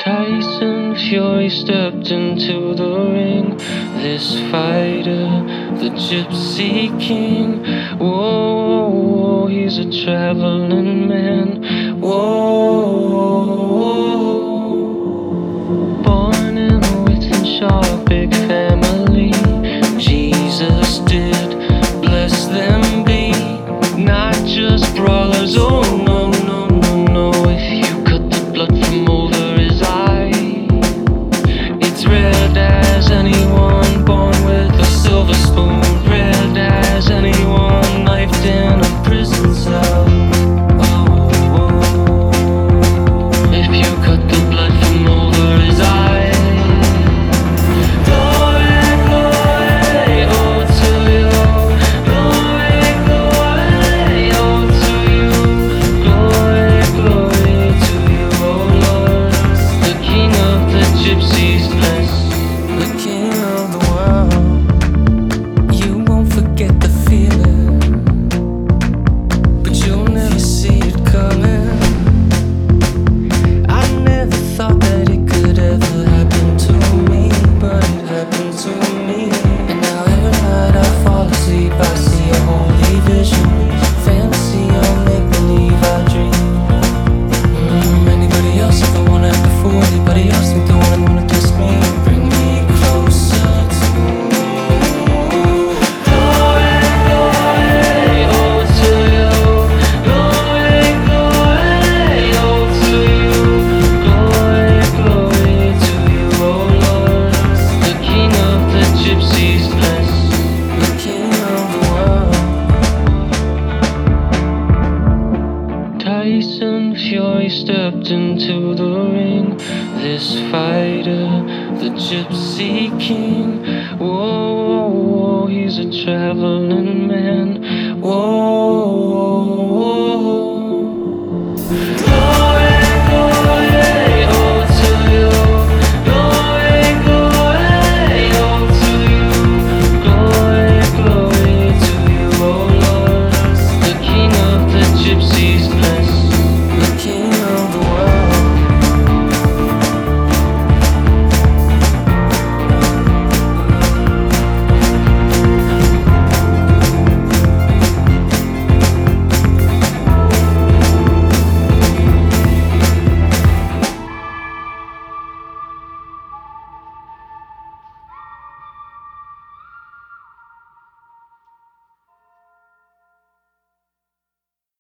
Tyson Fury stepped into the ring. This fighter, the Gypsy King. Whoa, whoa, he's a traveling man. Whoa, born in Withenshaw, big family. Jesus did bless them be, not just brawlers. Oh no, no, no, no. If you cut the blood from over his eye, it's red as anyone born with a silver spoon. Red as anyone knifed in a prison cell. Oh, oh. If you cut the blood from over his eye, glory, glory, oh to you. Glory, glory, oh to you. Glory, glory to you, oh Lord. The King of the Gypsies, bless. The King of the world. You won't forget the feeling, but you'll never see it coming. I never thought that it could ever happen to me, but it happened to me. And now every night I fall asleep, I see a holy vision. Fantasy, I'll make believe I dream. Anybody else ever wanna act a fool? Anybody else think they wanna kiss me? Bring me closer to glory, glory, oh to you. Glory, glory, oh to you. Glory, glory to you, oh Lord. The King of the Gypsies, bless. The King of the world. Tyson Fury stepped into the ring. This fighter, the Gypsy King. Whoa, whoa, whoa, he's a traveling man. Whoa.